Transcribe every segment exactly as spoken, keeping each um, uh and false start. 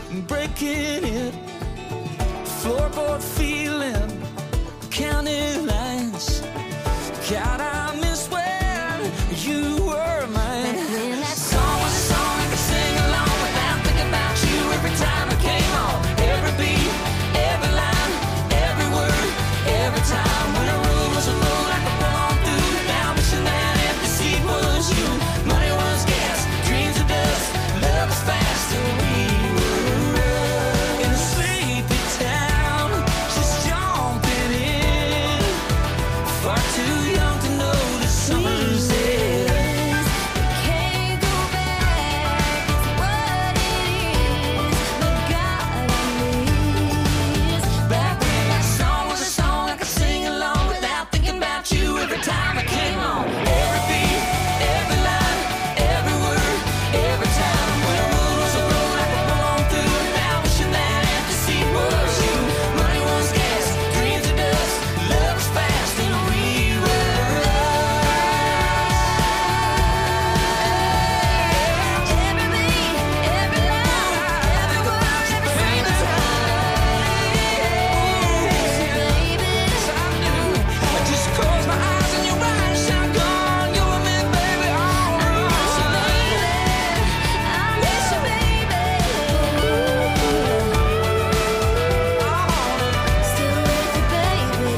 breaking it, floorboard feeling, counting lines. God, I miss when you were mine. That song was a song I could sing along without thinking about you every time it came on. Every beat, every line, every word, every time. When a road was a road I could pull on through. Now wishing that empty seat was you. Money was gas, dreams of dust, love was fast, and we were in a sleepy town, just jumping in. Far too young to notice summer's end. Can't go back to what it is, but God, I miss. Back when that song was a song I could sing along without thinking about you every time I came on. Every beat, every line, every word, every time. When a road was a road I could pull on through. Now wishing that empty seat was you. Money was gas, dreams of dust, love was fast, and we were Every beat, every line, every word, every single time, baby. I just close my eyes and your eyes shine gone. You and me, baby, all I miss you, baby. I miss you, baby. Still with you, baby.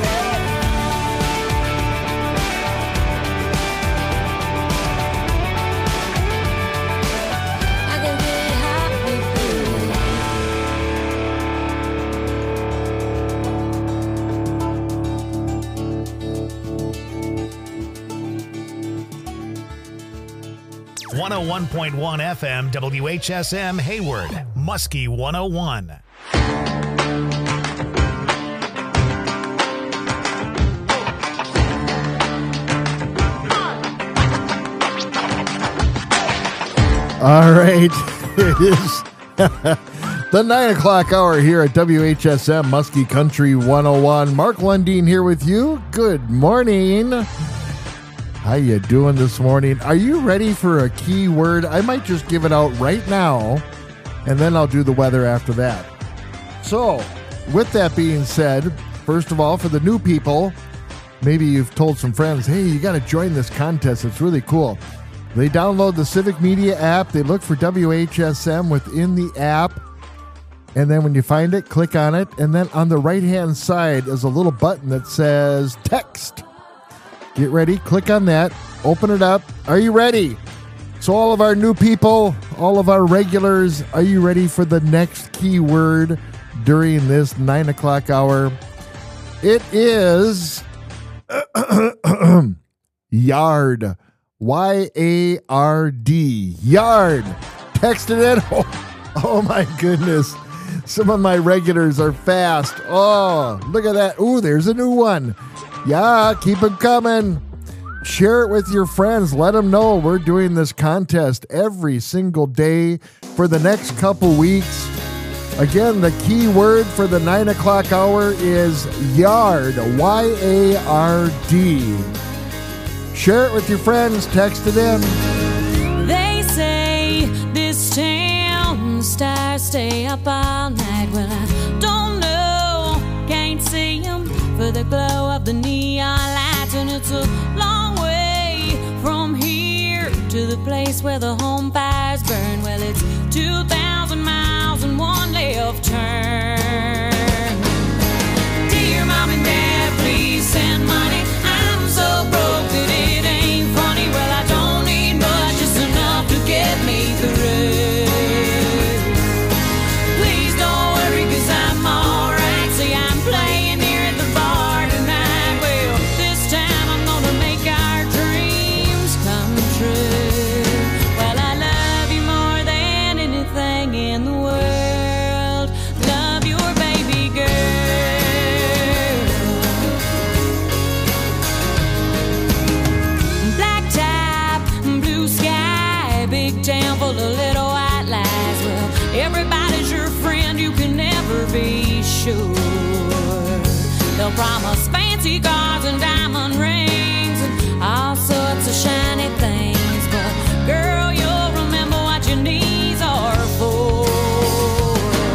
I can get hot with you. one oh one point one F M, W H S M, Hayward, Muskie one oh one. All right, it is the nine o'clock hour here at W H S M Muskie Country one oh one. Mark Lundeen here with you. Good morning. How you doing this morning? Are you ready for a key word? I might just give it out right now, and then I'll do the weather after that. So, with that being said, first of all, for the new people, maybe you've told some friends, hey, you got to join this contest. It's really cool. They download the Civic Media app. They look for W H S M within the app. And then when you find it, click on it. And then on the right-hand side is a little button that says text. Get ready. Click on that. Open it up. Are you ready? So all of our new people, all of our regulars, are you ready for the next keyword during this nine o'clock hour? It is yard. Y A R D. Yard. Text it in. Oh, oh my goodness. Some of my regulars are fast. Oh, look at that. Ooh, there's a new one. Yeah, keep them coming. Share it with your friends. Let them know we're doing this contest every single day for the next couple weeks. Again, the key word for the nine o'clock hour is yard. Y A R D. Share it with your friends. Text it in. They say this town stars stay up all night. Well, I don't know, can't see them for the glow of the neon lights. And it's a long way from here to the place where the home fires burn. Well, it's two thousand miles and one left turn. Dear mom and dad, please send money. I'm so broke that it ain't funny. Well, I don't need much, just enough to get me through. Please don't worry, cause I'm alright. See, I'm playing here at the bar tonight. Well, this time I'm gonna make our dreams come true. Well, I love you more than anything in the world. Love your baby girl. Black top, blue sky, big town full of little white lies. Well, everybody's your friend, you can never be sure. They'll promise fancy cars and diamond rings and all sorts of shiny things. But girl, you'll remember what your knees are for.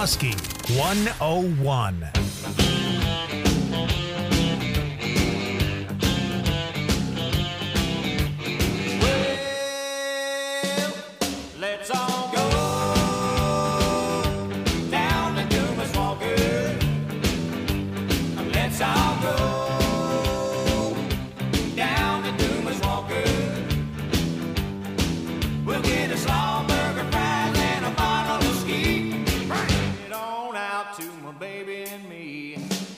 Muskie one oh one. Let's all go down to Dumas Walker. Let's all go down to Dumas Walker. We'll get a slaw burger, fries, and a bottle of ski. Bring it on out to my baby and me.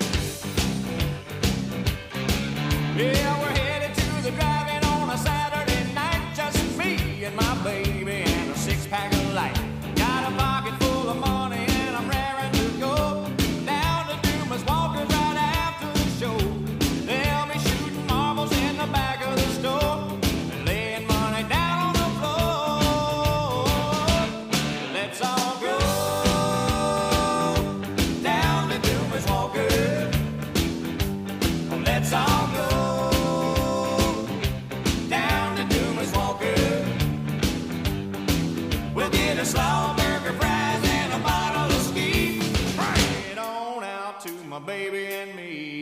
Yeah, we're headed to the drive-in on a Saturday night. Just me and my baby and a six-pack of light. Got a pocket full of money and I'm raring to go down to Dumas Walker right after the show. They'll be shooting marbles in the back of the store, laying money down on the floor. Let's all go down to Dumas Walker. Let's all go down to Dumas Walker. We'll get a slaw burger, fries, and a bottle of ski. Bring it on out to my baby and me.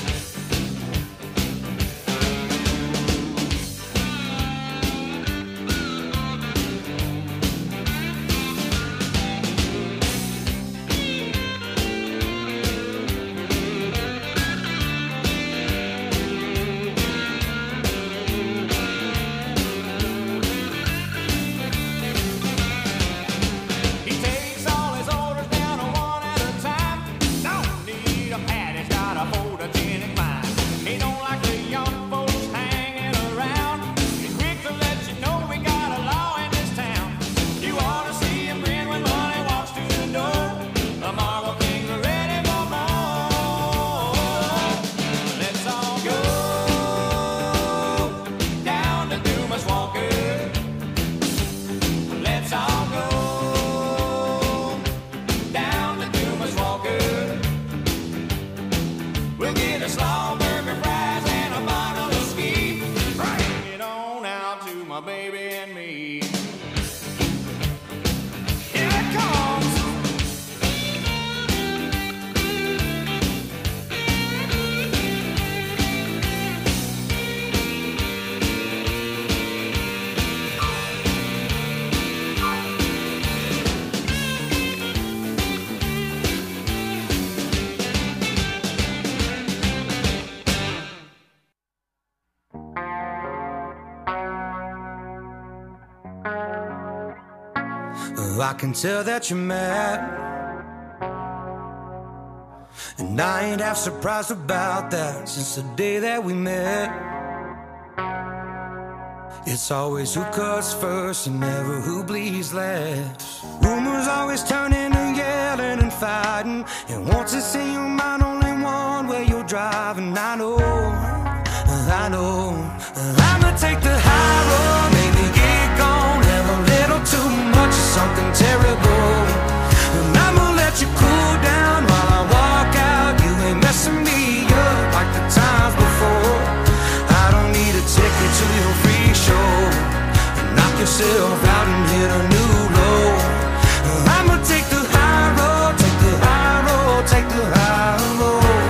He takes all his orders down one at a time. Don't need a pad, he's got a photogenic mind. He don't like the young folks hanging around. He's quick to let you know we got a law in this town. You ought to see him grin when money walks through the door. The Marble Kings are ready for more. Let's all go down to Dumas Walker. Let's all go down to Dumas Walker. We'll get a slaw burger, fries, and a bottle of ski. Bring it on out to my baby and me. Here it comes. I can tell that you're mad, and I ain't half surprised about that. Since the day that we met, it's always who cuts first and never who bleeds last. Rumors always turn into yelling and fighting, and once it's in your mind, only one way you're driving. I know, I know, I'ma take the high road, maybe get gone, have a little too much of something terrible, and I'ma let you cool down while I walk out. You ain't messing me up like the times before. I don't need a ticket to your free show, and knock yourself out and hit a new low. I'ma take the high road, take the high road, take the high road.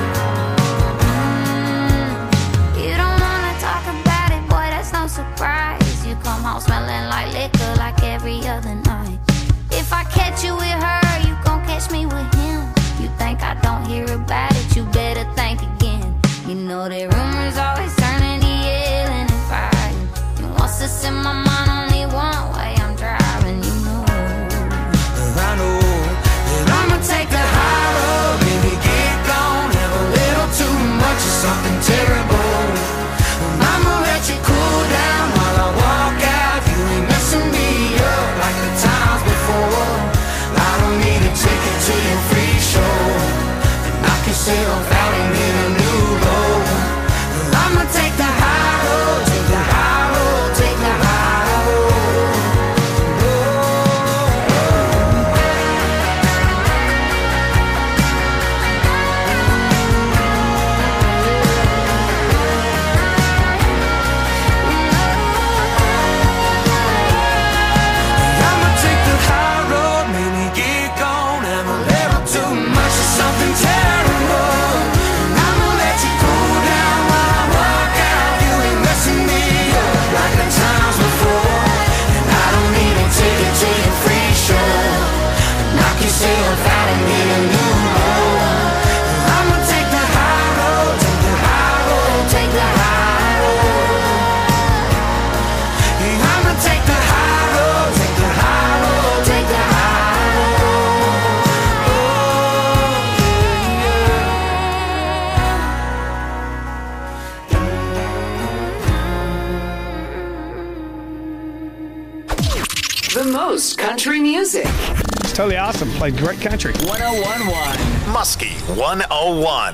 You don't wanna talk about it, boy, that's no surprise. You come home smelling like liquor like every other night. If I catch you with her, you gon' catch me with him. You think I don't hear about it, you better think again. You know that rumors always turn into yelling and fighting, and once it's in my mind, only one way I'm driving, you know. I know that I'ma take the high road, baby, get gone, have a little too much of something terrible. I'ma let you cool down while I walk out. You ain't messing me up like the times before. I don't need a ticket to your free show, and knock yourself out and hit a new low. I'ma take the high road, take the high road, take the high road. The most country music. It's totally awesome. Played great country. one oh one point one Muskie one oh one.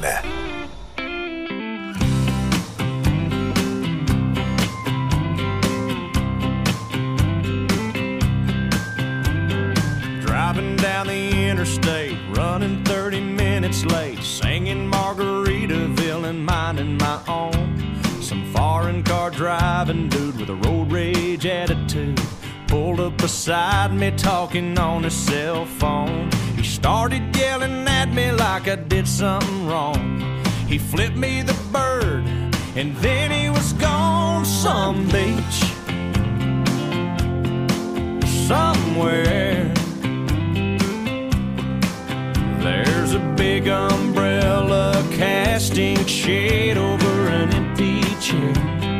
Driving down the interstate, running thirty minutes late, singing Margaritaville and minding my own. Some foreign car driving dude with a road rage attitude pulled up beside me talking on his cell phone. He started yelling at me like I did something wrong. He flipped me the bird and then he was gone. Some beach somewhere, there's a big umbrella casting shade over an empty chair.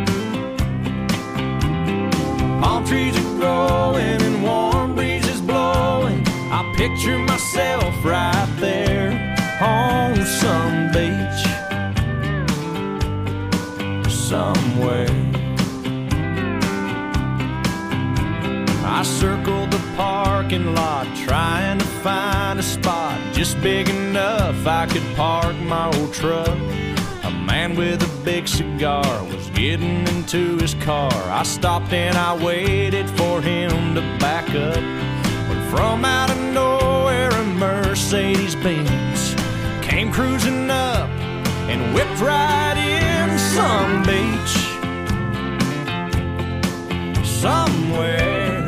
Palm trees are growing and warm breezes blowing. I picture myself right there on some beach somewhere. I circled the parking lot trying to find a spot just big enough I could park my old truck. A man with a big cigar was getting into his car. I stopped and I waited for him to back up. But from out of nowhere a Mercedes Benz came cruising up and whipped right in. Some beach somewhere,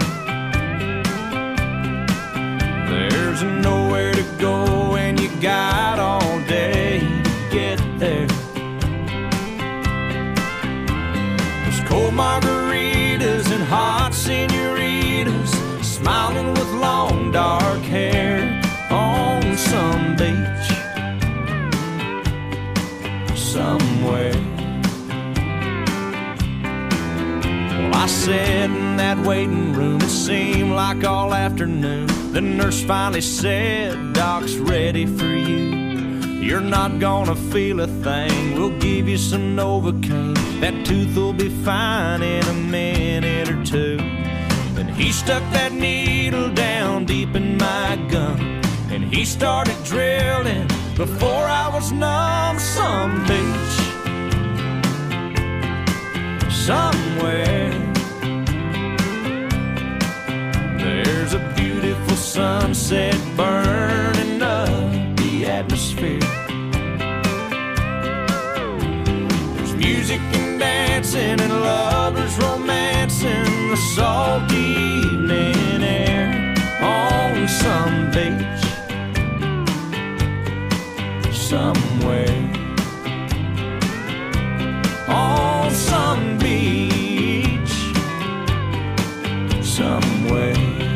there's nowhere to go and you got all day to get there. There's cold margaritas and hot senoritas smiling with long dark hair on some beach somewhere. Well, I sat in that waiting room, it seemed like all afternoon. The nurse finally said, Doc's ready for you. You're not gonna feel a thing, we'll give you some Novocaine. That tooth will be fine in a minute or two. Then he stuck that needle down deep in my gum, and he started drilling before I was numb. Some beach somewhere, there's a beautiful sunset burning up the atmosphere. There's music and dancing and lovers romancing the salty evening air on some beach somewhere. On some beach somewhere.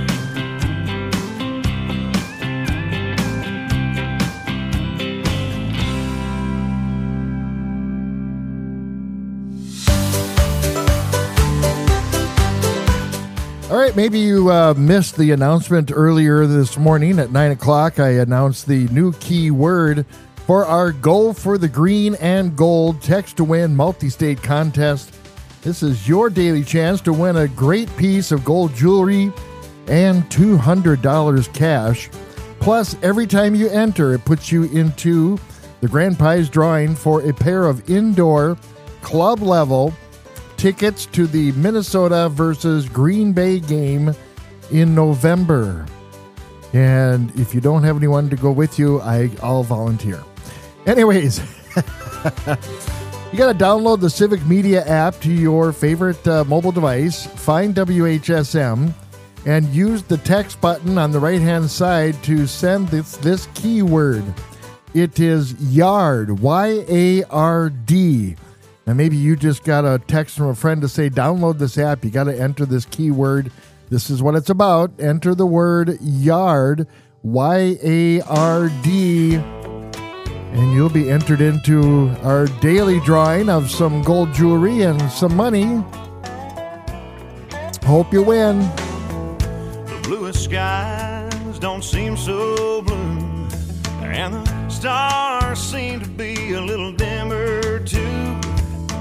All right, maybe you uh, missed the announcement earlier this morning at nine o'clock. I announced the new key word for our Go for the Green and Gold Text to Win multi-state contest. This is your daily chance to win a great piece of gold jewelry and two hundred dollars cash. Plus, every time you enter, it puts you into the grand prize drawing for a pair of indoor club level tickets to the Minnesota versus Green Bay game in November. And if you don't have anyone to go with you, I, I'll volunteer. Anyways, you got to download the Civic Media app to your favorite uh, mobile device, find W H S M, and use the text button on the right-hand side to send this, this keyword. It is YARD, Y A R D. Now, maybe you just got a text from a friend to say, download this app. You got to enter this keyword. This is what it's about. Enter the word YARD, Y A R D, and you'll be entered into our daily drawing of some gold jewelry and some money. Hope you win. The bluest skies don't seem so blue, and the stars seem to be a little dimmer too.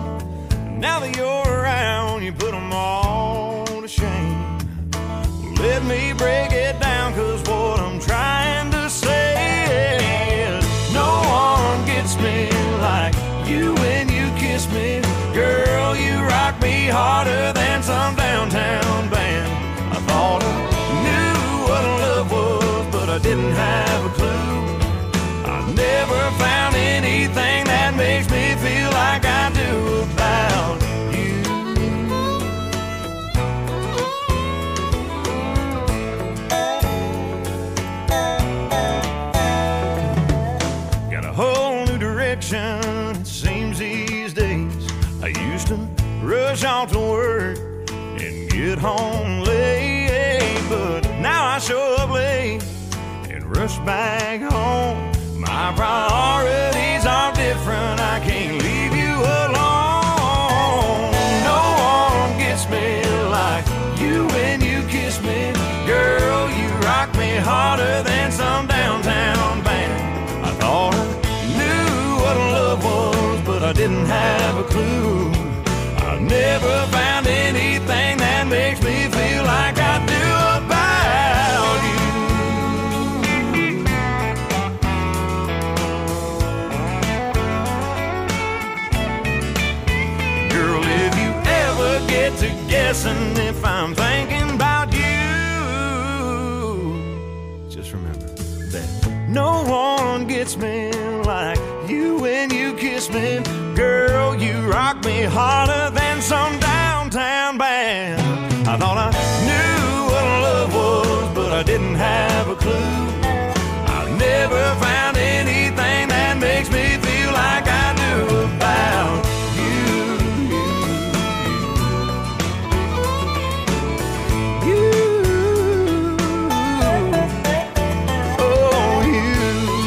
Now that you're around, you put them all to shame. Well, show up late and rush back home. My priorities are different, I can't leave you alone. No one gets me like you when you kiss me. Girl, you rock me harder than some downtown band. I thought I knew what love was, but I didn't have a clue. I never found anything that makes me feel like I do about you. Girl, if you ever get to guessing if I'm thinking about you, just remember that no one gets me like you when you kiss me. Girl, you rock me harder than some downtown band. I thought I knew what love was, but I didn't have a clue. I never found anything that makes me feel like I do about you. You, oh, you.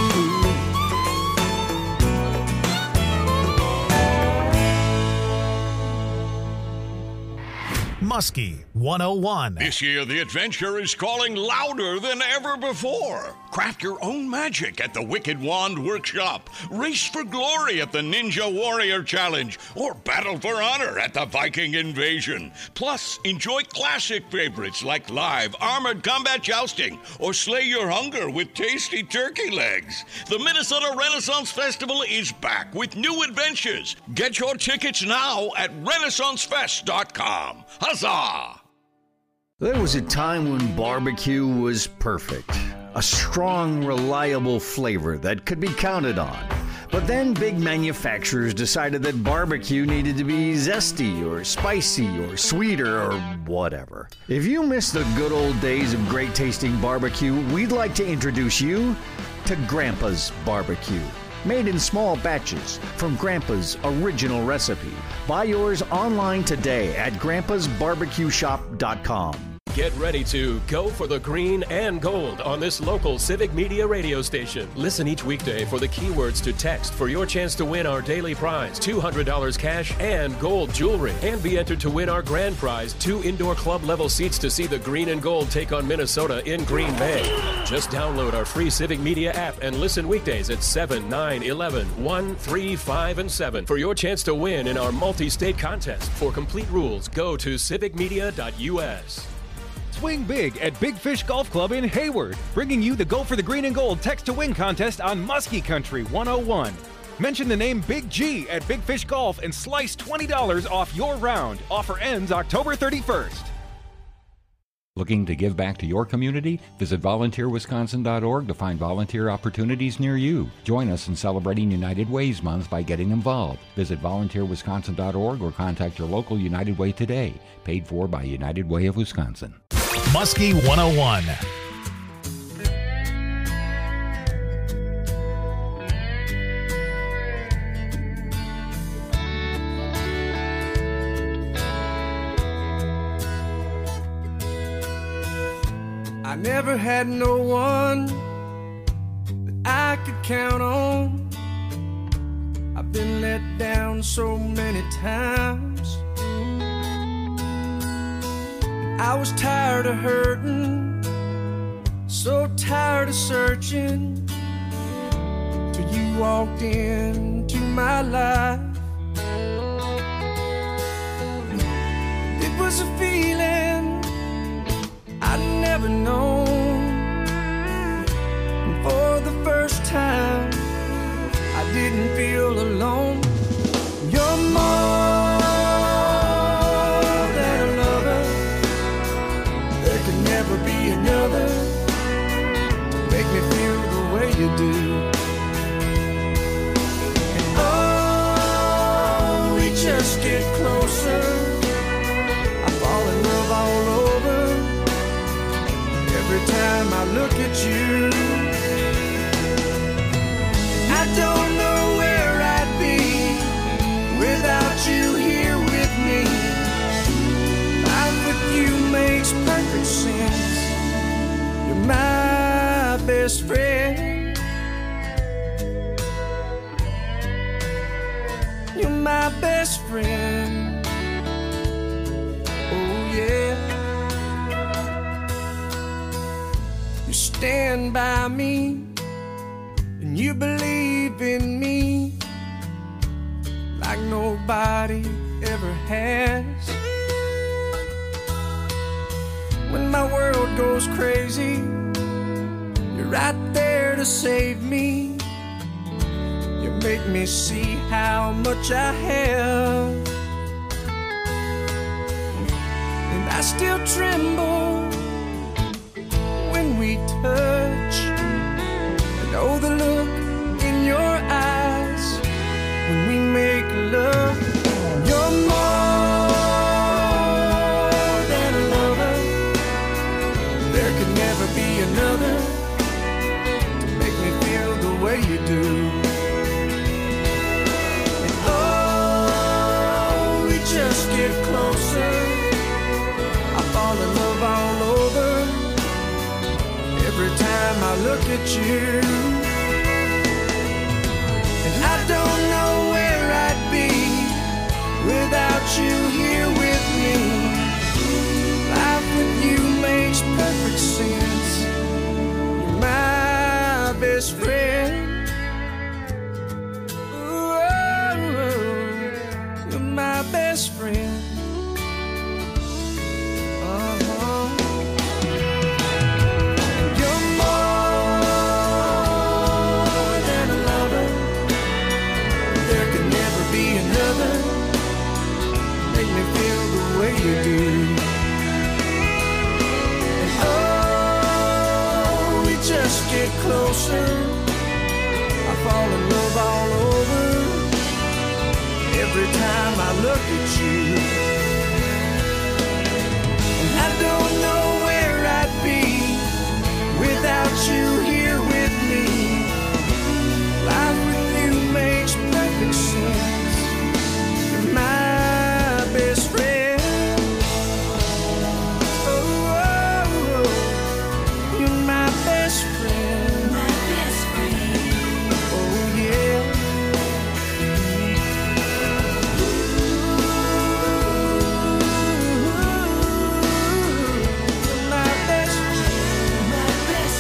Muskie one oh one. This year, the adventure is calling louder than ever before. Craft your own magic at the Wicked Wand Workshop. Race for glory at the Ninja Warrior Challenge. Or battle for honor at the Viking Invasion. Plus, enjoy classic favorites like live armored combat jousting. Or slay your hunger with tasty turkey legs. The Minnesota Renaissance Festival is back with new adventures. Get your tickets now at renaissance fest dot com. Huzzah! There was a time when barbecue was perfect. A strong, reliable flavor that could be counted on. But then big manufacturers decided that barbecue needed to be zesty or spicy or sweeter or whatever. If you miss the good old days of great tasting barbecue, we'd like to introduce you to Grandpa's Barbecue. Made in small batches from Grandpa's original recipe. Buy yours online today at grandpas barbecue shop dot com. Get ready to go for the green and gold on this local Civic Media radio station. Listen each weekday for the keywords to text for your chance to win our daily prize, two hundred dollars cash and gold jewelry. And be entered to win our grand prize, two indoor club level seats to see the green and gold take on Minnesota in Green Bay. Just download our free Civic Media app and listen weekdays at seven, nine, eleven, one, three, five, and seven for your chance to win in our multi-state contest. For complete rules, go to civic media dot u s. Swing big at Big Fish Golf Club in Hayward, bringing you the Go for the Green and Gold Text to Win contest on Muskie Country one oh one. Mention the name Big G at Big Fish Golf and slice twenty dollars off your round. Offer ends October thirty-first. Looking to give back to your community? Visit volunteer wisconsin dot org to find volunteer opportunities near you. Join us in celebrating United Ways Month by getting involved. Visit volunteer wisconsin dot org or contact your local United Way today. Paid for by United Way of Wisconsin. Muskie one oh one. I never had no one that I could count on. I've been let down so many times. I was tired of hurting, so tired of searching, till you walked into my life. It was a feeling I'd never known. And for the first time, I didn't feel alone. You're more than a lover. There can never be another to make me feel the way you do. And oh, we just get closer. I fall in love all over. Every time I look at you, I don't know where I'd be without you here with me. Life with you makes perfect sense. You best friend. You're my best friend. Oh yeah. You stand by me and you believe in me like nobody ever has. When my world goes crazy, you're right there to save me. You make me see how much I have, and I still tremble when we touch. I know the look in your eyes when we make love. You're more than a lover. There could never be another to make me feel the way you do. And oh, we just get closer. I fall in love all over every time I look at you. And I don't know where I'd be without you here with me. Life with you makes perfect sense. You're my best friend. Ooh, you're my best friend. Uh-huh. You're more than a lover. There could never be another. Make me feel the way you do. And oh, we just get closer. I fall in love all over every time I look at you. And I don't know where I'd be without you here with me. Life with you makes perfect sense. You're my best friend. Oh, oh, oh. You're my best friend. My best friend. Oh yeah. You're my best friend. My best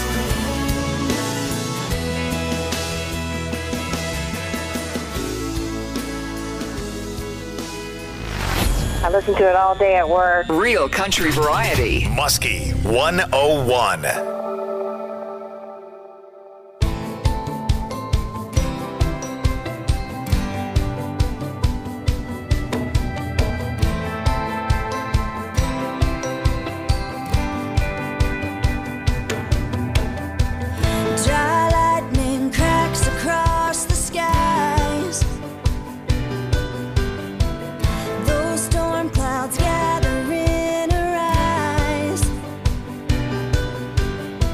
I listen to it all day at work. Real country variety. Muskie one oh one. Dry lightning cracks across the skies. Those storm clouds gather in her eyes.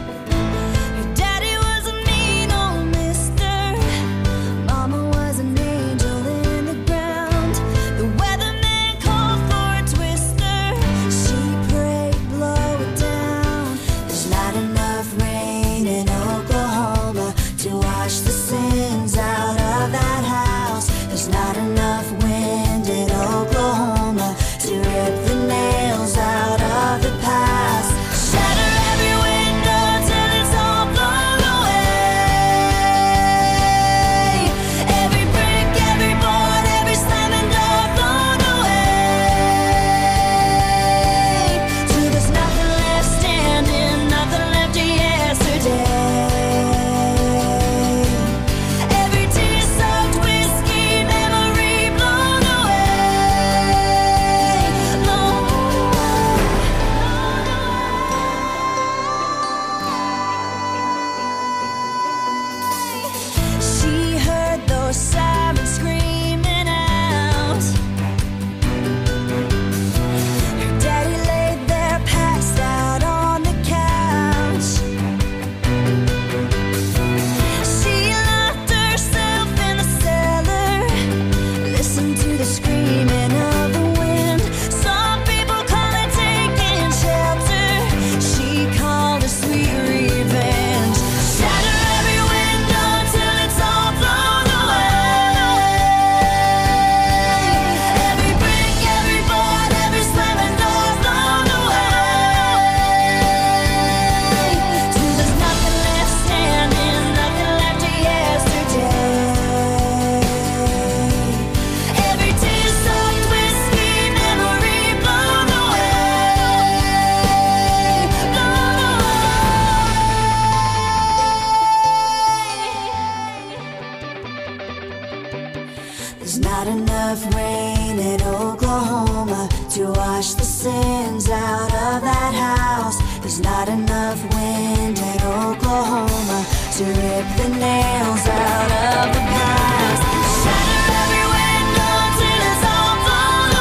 There's not enough wind at Oklahoma to rip the nails out of the past. Shatter every window till it's all blown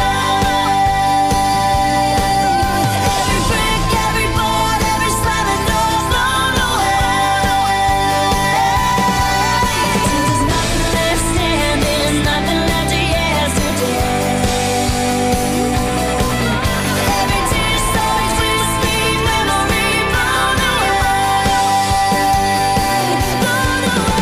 away. Every brick, every board, every slamming door blown away. Till there's nothing left standing, nothing left to yesterday. Every tear so sweet, sweet memory blown away, blown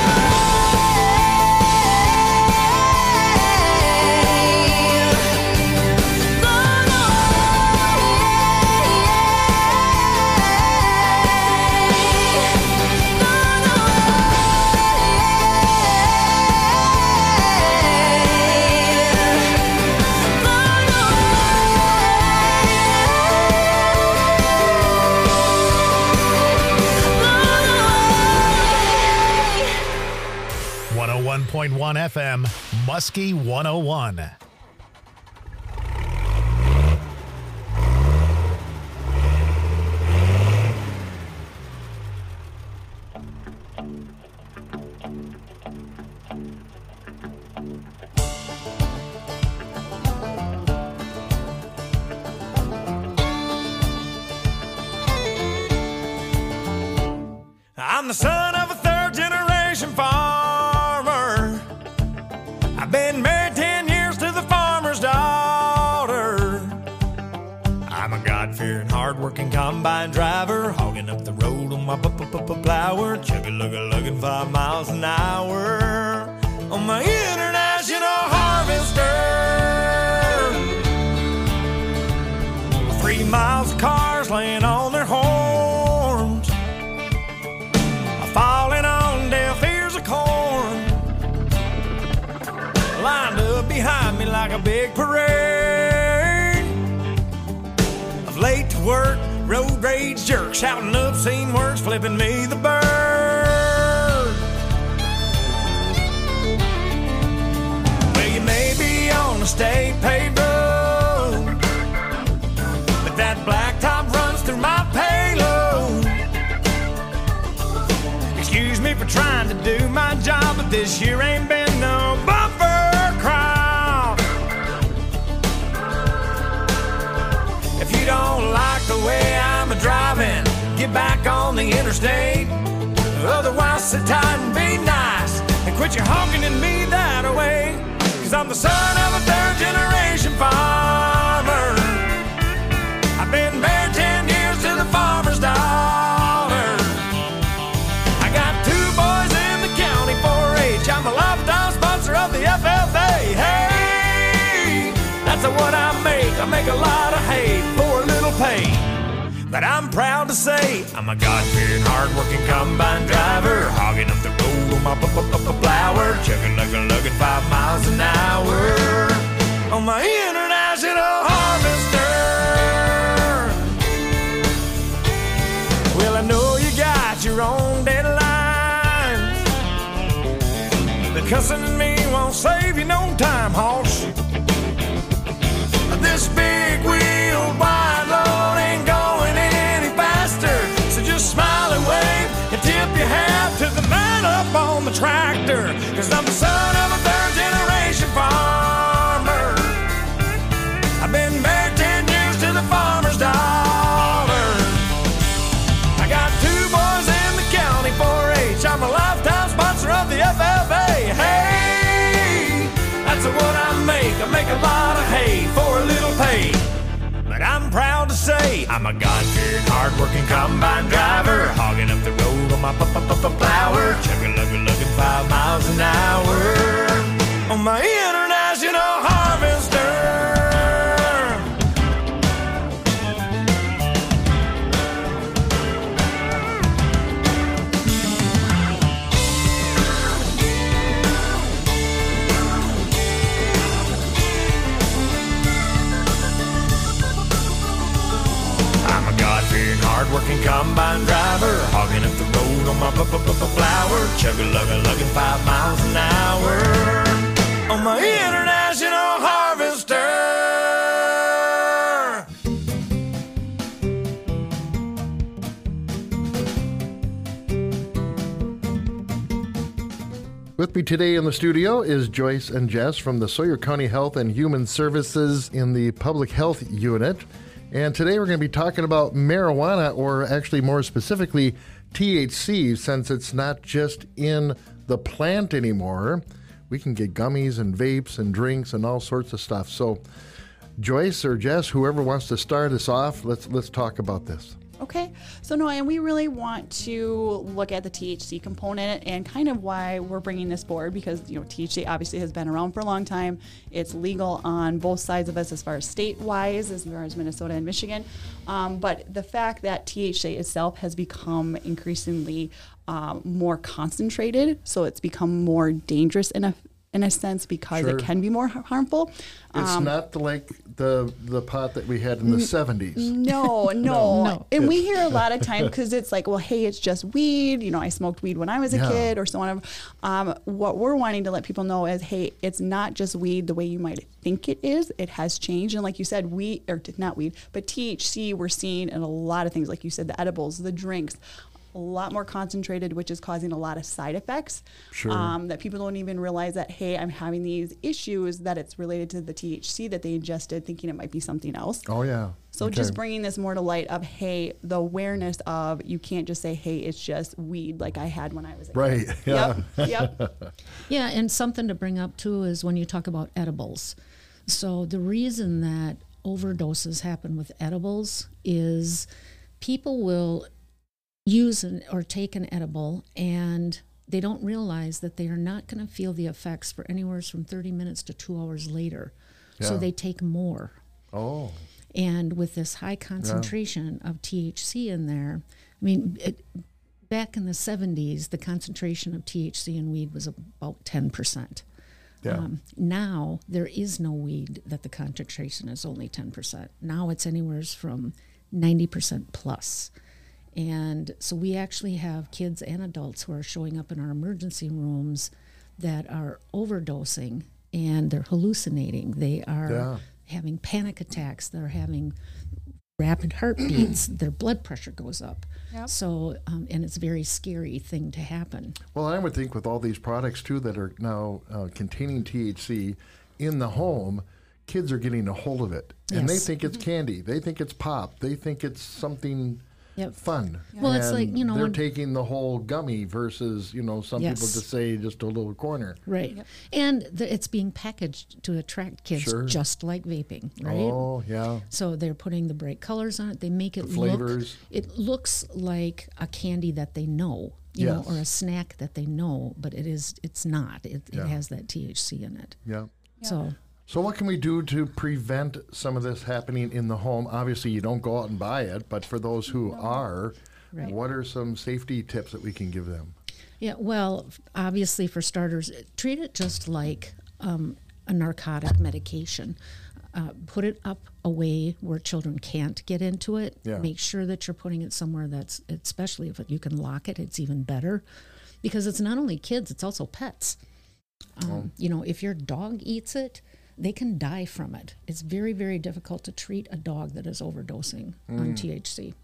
one oh one point one F M, Muskie one oh one. I'm the son of a third generation farmer. I've been married ten years to the farmer's daughter. I'm a God-fearing, hard-working combine driver, hogging up the road on my plower, chugga-lugga-lugging five miles an hour on my international harvester. Three miles of cars laying on their horns, falling on deaf ears of corn, lined up behind me like a big parade of late to work, road rage jerks, shouting obscene words, flipping me the bird. Well, you may be on a state paved road, but that blacktop runs through my payload. Excuse me for trying to do my job, but this year ain't been no bumper crop. If you don't like the way I'm a driving, get back on the interstate. Otherwise, sit tight and be nice and quit your honking at me that way. Cause I'm the son of a third generation farmer. I've been married ten years to the farmer's daughter. I got two boys in the county four H. I'm a lifetime sponsor of the F F A. Hey, that's what I make. I make a lot of hay for a little pay. But I'm proud to say I'm a God-fearing, hard-working combine driver, hogging up the road on my plower, chugging-lugga-lugging five miles an hour on my international harvester. Well, I know you got your own deadlines, but cussing at me won't save you no time, hoss. This big wheel wide load ain't going any faster, so just smile and wave and tip your hat to the man up on the tractor. Cause I'm the son of a third generation farmer. I've been married ten years to the farmer's daughter. I got two boys in the county four H. I'm a lifetime sponsor of the F F A. Hey, that's what I make. I make a lot of hay for a little pay. But I'm proud to say I'm a God-fearing, hard-working combine driver, hogging up the road on my plower, chugging-lugga-lugging five miles an hour on my international harvester. Hard-working combine driver, hogging up the road on my plower, chugga-lugga-lugging five miles an hour on my international harvester. With me today in the studio is Joyce and Jess from the Sawyer County Health and Human Services in the Public Health Unit. And today we're going to be talking about marijuana, or actually more specifically, T H C, since it's not just in the plant anymore. We can get gummies and vapes and drinks and all sorts of stuff. So Joyce or Jess, whoever wants to start us off, let's let's talk about this. Okay, so no, and we really want to look at the T H C component and kind of why we're bringing this forward, because you know T H C obviously has been around for a long time. It's legal on both sides of us as far as state-wise, as far as Minnesota and Michigan. Um, but the fact that T H C itself has become increasingly um, more concentrated, so it's become more dangerous in a in a sense because Sure. it can be more harmful. It's Um, not like the the pot that we had in the seventies. No, no. No. And we It's- hear a lot of time because it's like, well, hey, it's just weed. You know, I smoked weed when I was a Yeah. kid or so on. Um, what we're wanting to let people know is, hey, it's not just weed the way you might think it is. It has changed. And like you said, weed, or t- not weed, but T H C we're seeing in a lot of things. Like you said, the edibles, the drinks, a lot more concentrated, which is causing a lot of side effects. Sure. Um, that people don't even realize that, hey, I'm having these issues, that it's related to the T H C that they ingested, thinking it might be something else. Oh, yeah. So Okay. just bringing this more to light of, hey, the awareness of, you can't just say, hey, it's just weed like I had when I was a Right, kid. yeah. Yep, yep. Yeah, and something to bring up too is when you talk about edibles. So the reason that overdoses happen with edibles is people will use an, or take an edible and they don't realize that they are not going to feel the effects for anywhere from thirty minutes to two hours later. So Yeah. they take more. Oh. And with this high concentration of T H C in there, I mean, it, back in the seventies, the concentration of T H C in weed was about ten percent. Yeah. Um, now, there is no weed that the concentration is only ten percent. Now it's anywhere from ninety percent plus. And so we actually have kids and adults who are showing up in our emergency rooms that are overdosing and they're hallucinating. They are Yeah. having panic attacks. They're having rapid heartbeats. Their blood pressure goes up. Yep. So, um, and it's a very scary thing to happen. Well, I would think with all these products, too, that are now uh, containing T H C in the home, kids are getting a hold of it. And they Yes. think it's candy. They think it's pop. They think it's something Yep. fun. Well, it's And like, you know, they're when- taking the whole gummy versus, you know, some Yes. people just say just a little corner. Right. And the, it's being packaged to attract kids Sure. just like vaping, right? Oh, yeah. So they're putting the bright colors on it. They make it The flavors. look, it looks like a candy that they know, you Yes. know, or a snack that they know, but it is, it's not. It, Yeah. it has that T H C in it. Yeah. So, So what can we do to prevent some of this happening in the home? Obviously, you don't go out and buy it, but for those who are, Right. what are some safety tips that we can give them? yeah, well, f- obviously for starters, treat it just like um, a narcotic medication. Uh, put it up away where children can't get into it. Yeah. Make sure that you're putting it somewhere that's, especially if you can lock it, it's even better. Because it's not only kids, it's also pets. Um, Oh. You know, if your dog eats it, they can die from it. It's very, very difficult to treat a dog that is overdosing on Mm. T H C.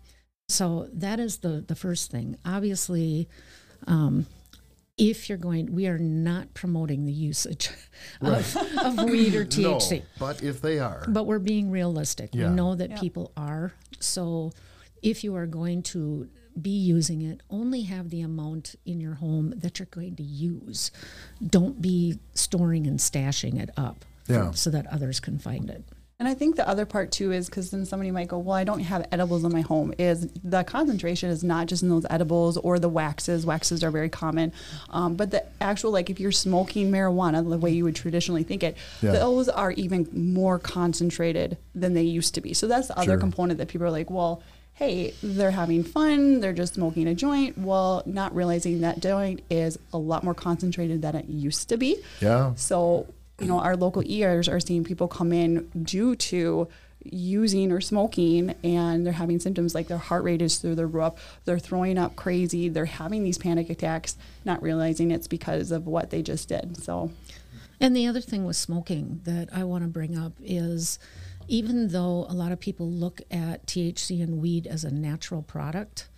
So that is the, the first thing. Obviously, um, if you're going, we are not promoting the usage of, of weed or T H C. No, but if they are. But we're being realistic. Yeah. We know that Yeah. people are. So if you are going to be using it, only have the amount in your home that you're going to use. Don't be storing and stashing it up for- Yeah. so that others can find it. And I think the other part too is, because then somebody might go, well, I don't have edibles in my home, is the concentration is not just in those edibles or the waxes. Waxes are very common. Um, but the actual, like if you're smoking marijuana, the way you would traditionally think it, Yeah. those are even more concentrated than they used to be. So that's the other Sure. component that people are like, well, hey, they're having fun, they're just smoking a joint, well, not realizing that joint is a lot more concentrated than it used to be. Yeah. So, you know, our local E Rs are seeing people come in due to using or smoking, and they're having symptoms like their heart rate is through the roof, they're throwing up crazy, they're having these panic attacks, not realizing it's because of what they just did. So, And the other thing with smoking that I want to bring up is, even though a lot of people look at T H C and weed as a natural product,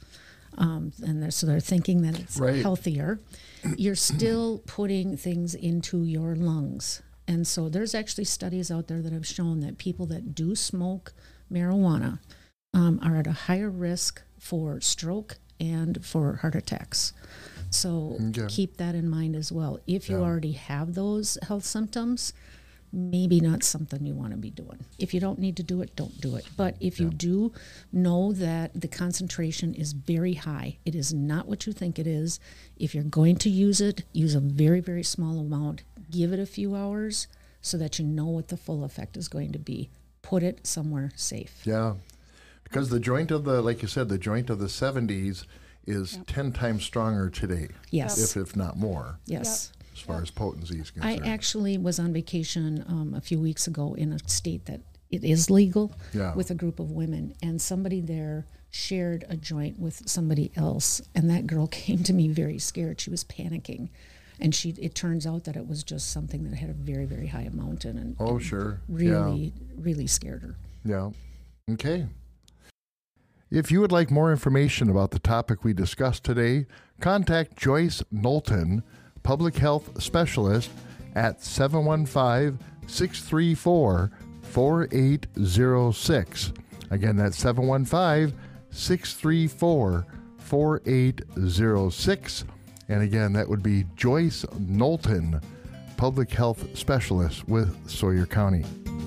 um, and they're, so they're thinking that it's Right. healthier. You're still putting things into your lungs. And so there's actually studies out there that have shown that people that do smoke marijuana um, are at a higher risk for stroke and for heart attacks. So Okay. keep that in mind as well. If you Yeah. already have those health symptoms, maybe not something you want to be doing. If you don't need to do it, don't do it. But if you do, know that the concentration is very high. It is not what you think it is. If you're going to use it, use a very, very small amount. Give it a few hours so that you know what the full effect is going to be. Put it somewhere safe. Yeah. Because the joint of the, like you said, the joint of the seventies is ten times stronger today. Yes. If, if not more. Yes. As far as potency is I concerned. actually was on vacation um, a few weeks ago in a state that it is legal Yeah. with a group of women, and somebody there shared a joint with somebody else, and that girl came to me very scared. She was panicking, and she. It turns out that it was just something that had a very, very high amount in, and Oh, and sure. really, really scared her. Yeah. Okay. If you would like more information about the topic we discussed today, contact Joyce Knowlton, Public Health Specialist, at seven one five, six three four, four eight zero six. Again, that's seven one five, six three four, four eight zero six. And again, that would be Joyce Knowlton, Public Health Specialist with Sawyer County.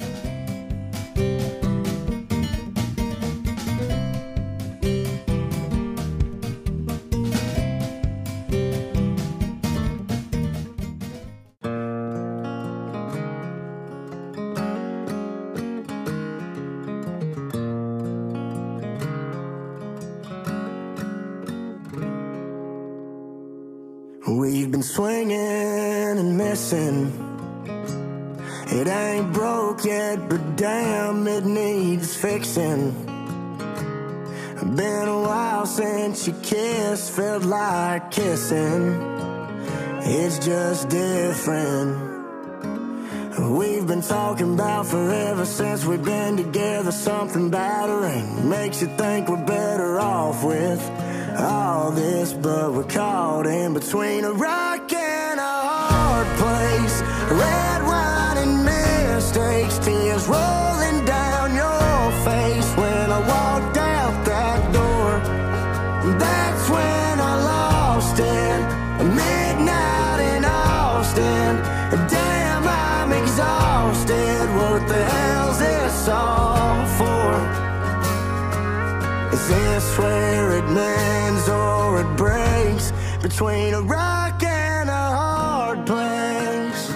We've been swinging and missing. It ain't broke yet, but damn, it needs fixing. Been a while since you kissed, felt like kissing. It's just different. We've been talking about forever since we've been together. Something battering makes you think we're better off with all this, but we're caught in between a rock and a hard place. Red wine and mistakes, tears rolling down your face. When I walked out that door, that's when I lost it. Midnight in Austin, damn, I'm exhausted. What the hell's this all for? Is this where it mends or it breaks? Between a rock and a hard place.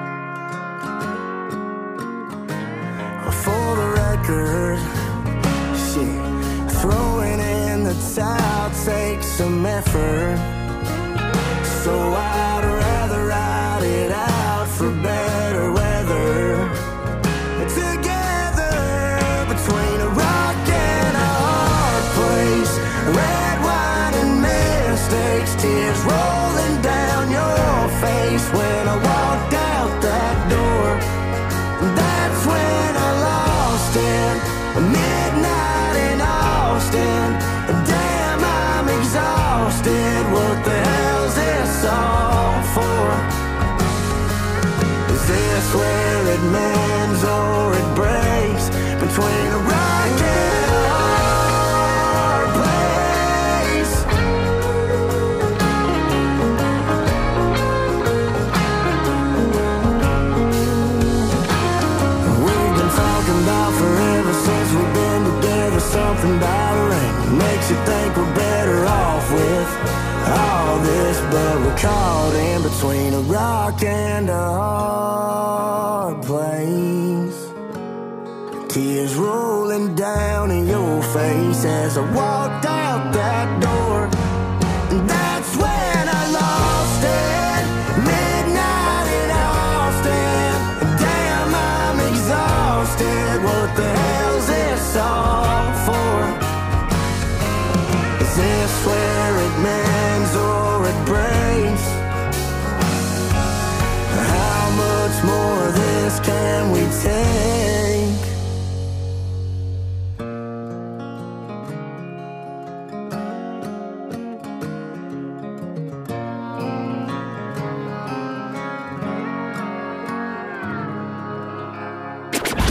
For the record, shit, throwing in the towel takes some effort. So I'd rather ride it out for better weather. Together between a rock and a hard place. Red wine and mistakes, tears rolling down your face. When I walked out that door, that's when I lost it. Midnight in Austin, damn, I'm exhausted. What the hell's this all for? Is this where it mends or it breaks? Between a rock and a hard place. We've been talking about forever since we've been together. Something battering makes you think we're better off with all this, but we're caught in between a rock and a hard place. Tears rolling down in your face as I walked out that door. And that's when I lost it. Midnight in Austin. Damn, I'm exhausted. What the hell's this all for? Is this where it mends or it breaks? How much more of this can we take?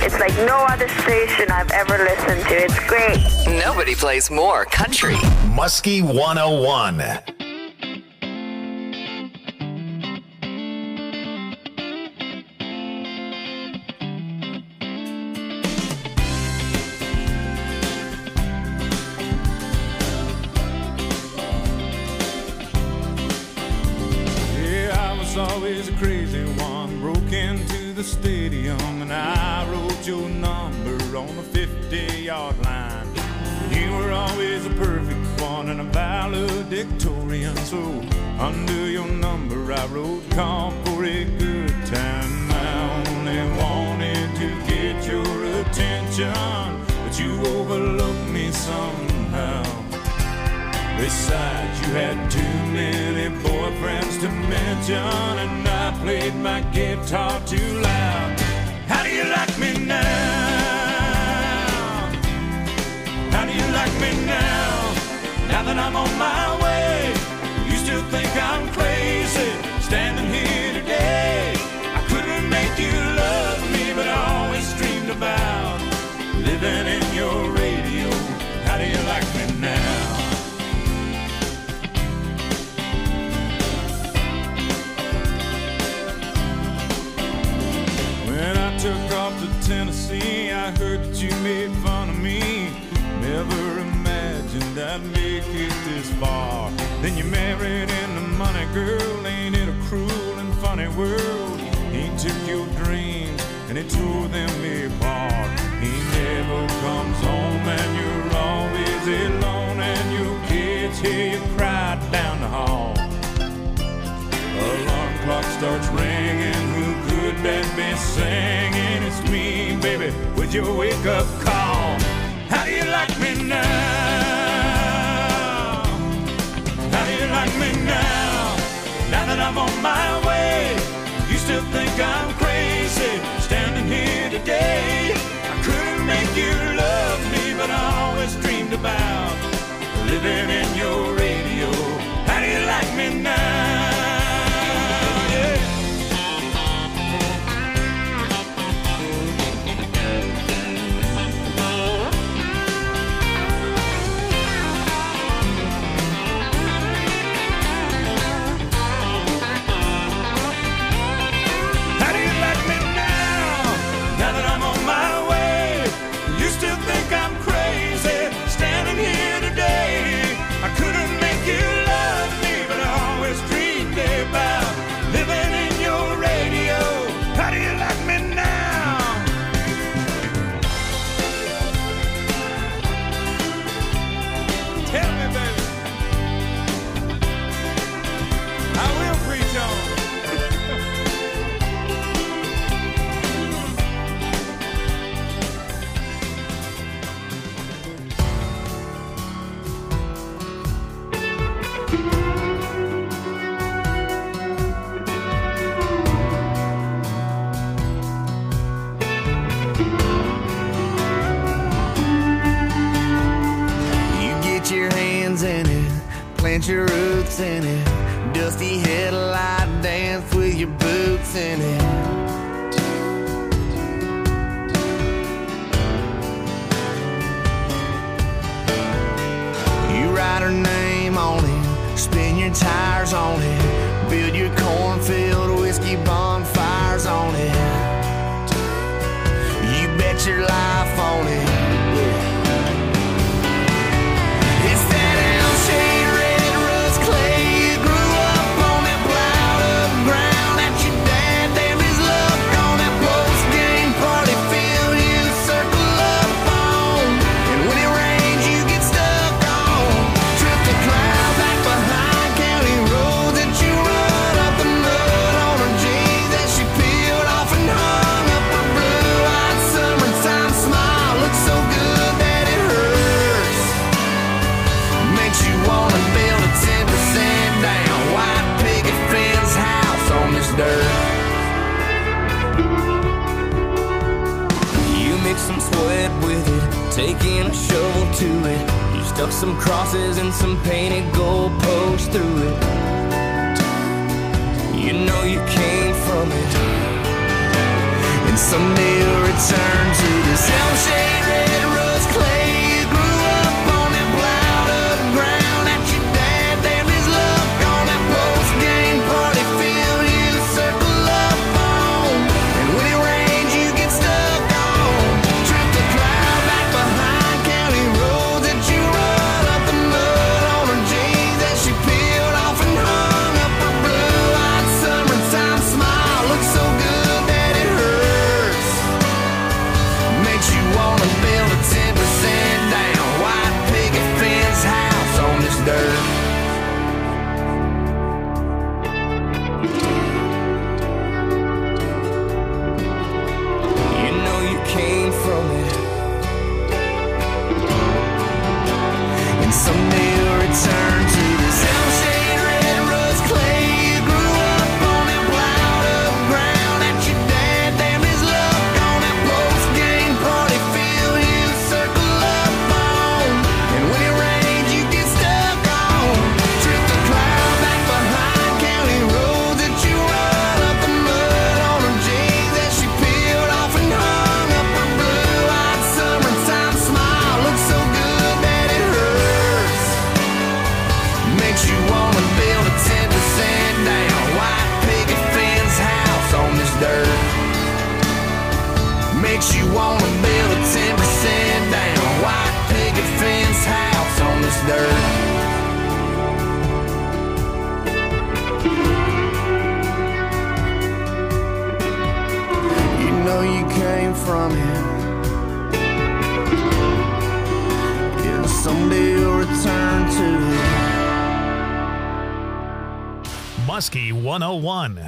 It's like no other station I've ever listened to. It's great. Nobody plays more country. Muskie one oh one. Always a crazy one, broke into the stadium and I wrote your number on the fifty-yard line. You were always a perfect one and a valedictorian, so under your number I wrote call for a good time. I only wanted to get your attention, but you overlooked me somehow. Besides, you had too many boyfriends to mention, and I played my guitar too loud. How do you like me now? How do you like me now? Now that I'm on my way, you still think I'm crazy, standing here today. I couldn't make you love me, but I always dreamed about living in your radio. How do you like me now? Took off to Tennessee, I heard that you made fun of me. Never imagined I'd make it this far. Then you married into money, girl. Ain't it a cruel and funny world? He took your dreams and he tore them apart. He never comes home and you're always alone, and your kids hear you cry down the hall. Alarm clock starts ringing, who could that be singing? It's me, baby, with your wake-up call. How do you like me now? How do you like me now? Now that I'm on my way, you still think I'm crazy, standing here today. I couldn't make you love me, but I always dreamed about living in your radio. How do you like me now? Your roots in it, dusty headlight dance with your boots in it. You write her name on it, spin your tires on it, build your cornfield whiskey bonfires on it. You bet your life on it. Taking a shovel to it, you stuck some crosses and some painted goalposts through it. You know you came from it, and And someday you'll return to this Elm-shaped red rust clay. You grew up on that plowed up ground that your dad damned his luck on that post-game party field you circle up on. And when it rains you get stuck on. Trip the cloud back behind county roads that you run up the mud on her jeans that she peeled off and hung up her blue-eyed summertime smile. Looks so good that it hurts. Makes you wanna build a ten percent down white picket fence house on this dirt. You know you came from it, and someday you'll return to this Elm-shaped red rust clay. You grew up on that plowed up ground that your dad damned his luck on that post-game party field you circle up on. And when it rains you get stuck on. Trip the cloud back behind county roads that you run up the mud on her jeans that she peeled off and hung up her blue-eyed summertime smile. Looks so good that it hurts. Makes you wanna build a ten percent down white picket fence house on this dirt. Makes you wanna build a ten percent down white picket fence house on this dirt. You know you came from it, yeah, someday you'll return to it. Muskie one oh one.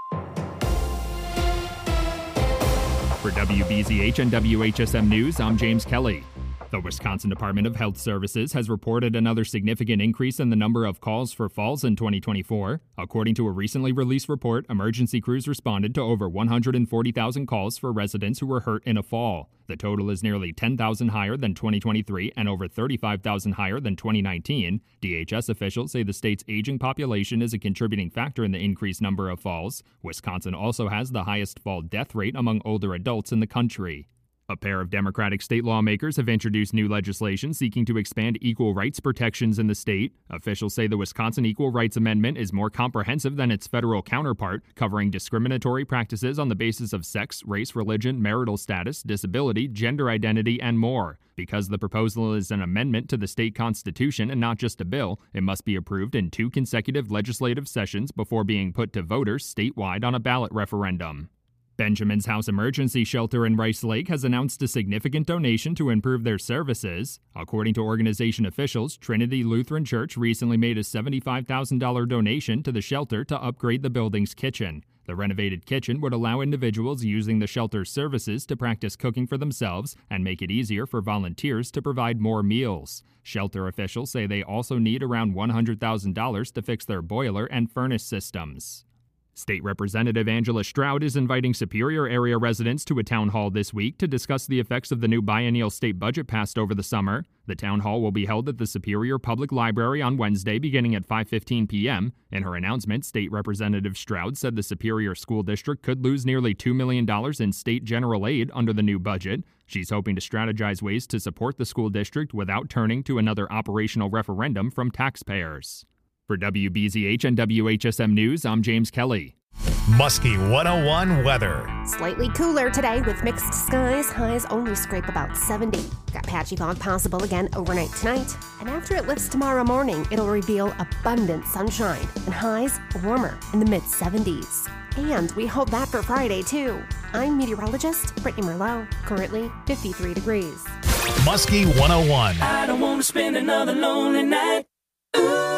For W B Z H and W H S M News, I'm James Kelly. The Wisconsin Department of Health Services has reported another significant increase in the number of calls for falls in twenty twenty-four. According to a recently released report, emergency crews responded to over one hundred forty thousand calls for residents who were hurt in a fall. The total is nearly ten thousand higher than twenty twenty-three and over thirty-five thousand higher than twenty nineteen. D H S officials say the state's aging population is a contributing factor in the increased number of falls. Wisconsin also has the highest fall death rate among older adults in the country. A pair of Democratic state lawmakers have introduced new legislation seeking to expand equal rights protections in the state. Officials say the Wisconsin Equal Rights Amendment is more comprehensive than its federal counterpart, covering discriminatory practices on the basis of sex, race, religion, marital status, disability, gender identity, and more. Because the proposal is an amendment to the state constitution and not just a bill, it must be approved in two consecutive legislative sessions before being put to voters statewide on a ballot referendum. Benjamin's House Emergency Shelter in Rice Lake has announced a significant donation to improve their services. According to organization officials, Trinity Lutheran Church recently made a seventy-five thousand dollars donation to the shelter to upgrade the building's kitchen. The renovated kitchen would allow individuals using the shelter's services to practice cooking for themselves and make it easier for volunteers to provide more meals. Shelter officials say they also need around one hundred thousand dollars to fix their boiler and furnace systems. State Representative Angela Stroud is inviting Superior area residents to a town hall this week to discuss the effects of the new biennial state budget passed over the summer. The town hall will be held at the Superior Public Library on Wednesday beginning at five fifteen p.m. In her announcement, State Representative Stroud said the Superior School District could lose nearly two million dollars in state general aid under the new budget. She's hoping to strategize ways to support the school district without turning to another operational referendum from taxpayers. For W B Z H and W H S M News, I'm James Kelly. Muskie one oh one weather. Slightly cooler today with mixed skies. Highs only scrape about seventy. Got patchy fog possible again overnight tonight. And after it lifts tomorrow morning, it'll reveal abundant sunshine and highs warmer in the mid seventies. And we hope that for Friday, too. I'm meteorologist Brittany Merlot, currently fifty-three degrees. Muskie one oh one. I don't want to spend another lonely night. Ooh.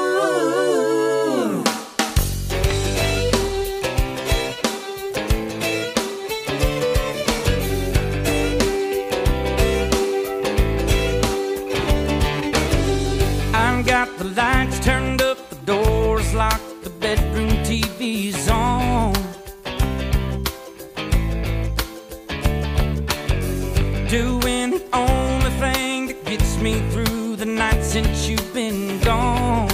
I've got the lights turned up, the doors locked, the bedroom T V's on. Doing the only thing that gets me through the night since you've been gone.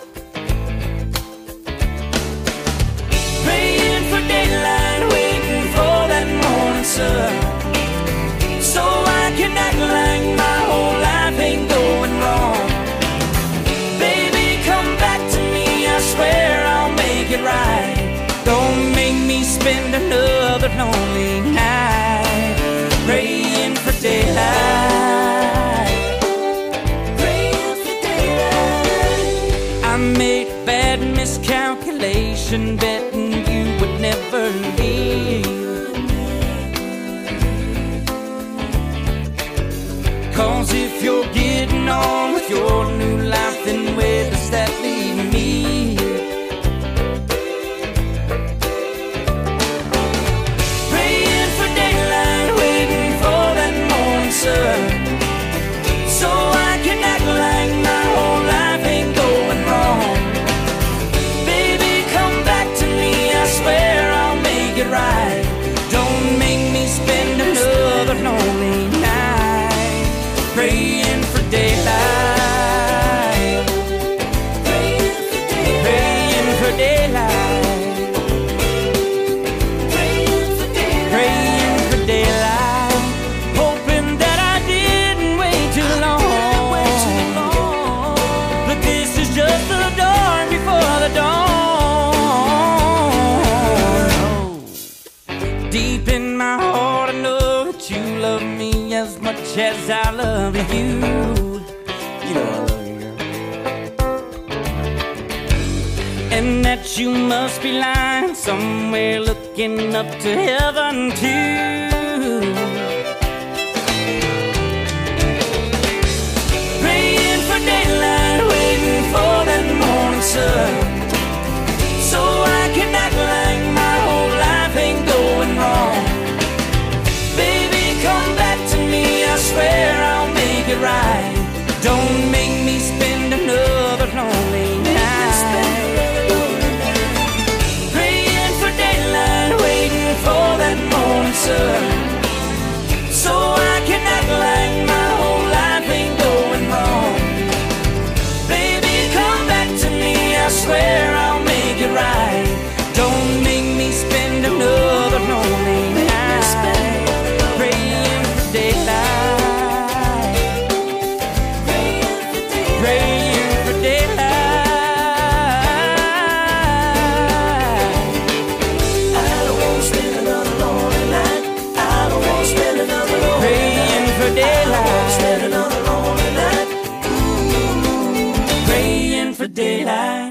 Praying for daylight, waiting I made a bad miscalculation, betting you would never leave. Cause if you're getting on with your new life, then where does that leave me? Praying for daylight, waiting for that morning sun, so I can act like my whole life ain't going wrong. Baby, come back to me, I swear I'll make it right. Don't make me spend another lonely night praying for daylight, praying for daylight, praying for daylight, praying for daylight, praying for daylight, hoping that I didn't wait too long. But this is just the dawn before the dawn. Deep in my heart, I know that you love me as much as I love you. You know I love you, girl. And that you must be lying somewhere looking up to heaven too. Praying for daylight, waiting for that morning sun, so I can act like my whole life ain't going wrong. Baby, come back to me, I swear I'll make it right. Don't make me spend another lonely night praying for daylight, waiting for that morning sun, so I can act like my whole life ain't going wrong. Baby, come back to me, I swear I'll make it right. Don't make me spend another lonely night praying for daylight, praying for daylight. I don't want to spend another lonely night. I don't want to spend another lonely praying for daylight. I don't want to spend another lonely night. Ooh, praying for daylight.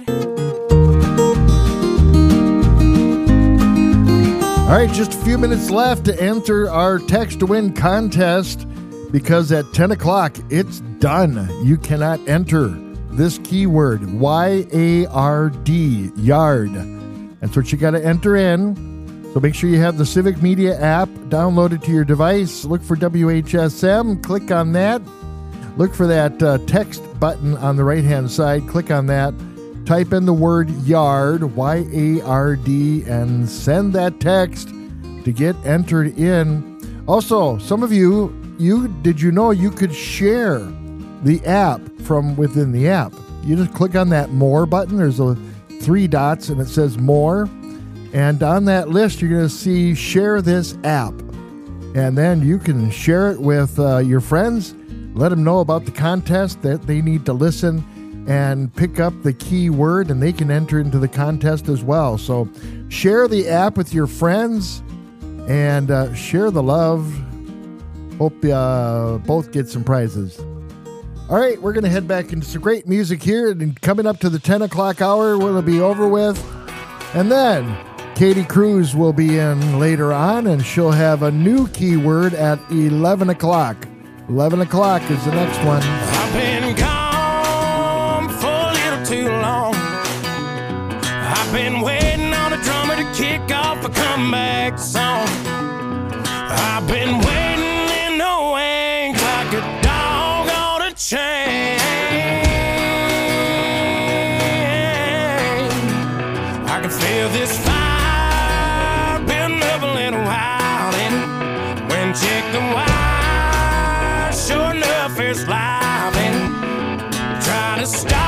All right, just a few minutes left to enter our Text to Win contest, because at ten o'clock, it's done. You cannot enter this keyword, Y A R D, yard. That's what you got to enter in. So make sure you have the Civic Media app downloaded to your device. Look for W H S M, click on that. Look for that uh, text button on the right-hand side. Click on that. Type in the word yard, Y A R D, and send that text to get entered in. Also, some of you, you did you know you could share the app from within the app? You just click on that more button. There's a three dots and it says more. And on that list, you're going to see share this app. And then you can share it with uh, your friends. Let them know about the contest, that they need to listen and pick up the key word, and they can enter into the contest as well. So share the app with your friends and uh, share the love. Hope uh, both get some prizes. All right, we're going to head back into some great music here. And coming up to the ten o'clock hour, we'll be over with. And then Katie Cruz will be in later on, and she'll have a new keyword at eleven o'clock. eleven o'clock is the next one. I've been gone for a little too long. I've been waiting on a drummer to kick off a comeback song. I've been waiting in the wings like a dog on a chain. I can feel this fire been up a little while, and when check the wire, sure enough it's live, and trying to stop